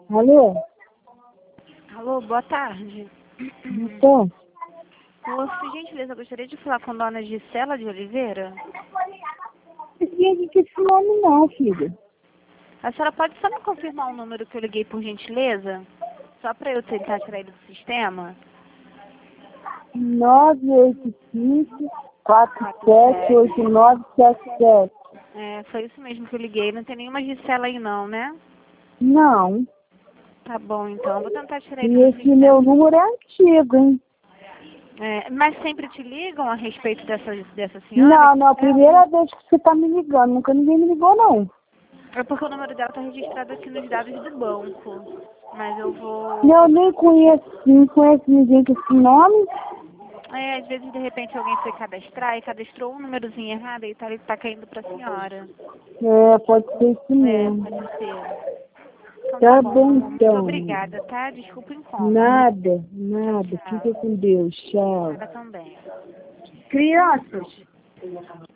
Alô? Alô, boa tarde. Então, Por gentileza, eu gostaria de falar com a dona Gisela de Oliveira. ninguém disse esse nome não, filho. A senhora pode só me confirmar o número que eu liguei, por gentileza? Só para eu tentar tirar ele do sistema? 985-478977. É, foi isso mesmo que eu liguei. Não tem nenhuma Gisela aí não, né? Não. Tá bom, então. Eu vou tentar tirar E ele do esse meu sistema. número é antigo, hein? É, mas sempre te ligam a respeito dessa senhora? Não, a primeira vez que você tá me ligando. Nunca ninguém me ligou, não. É porque o número dela está registrado aqui nos dados do banco. Mas eu E vou... eu nem conheço ninguém com esse nome. É, às vezes, de repente, alguém foi cadastrar e cadastrou um númerozinho errado e tá caindo para a senhora. É, pode ser isso É, mesmo. pode ser. Então tá Tá bom, bom, meu amor. Muito então. obrigada, tá? Desculpa o incômodo. Nada, Tchau, nada. Fica tchau. com Deus. Tchau. Nada também. Crianças.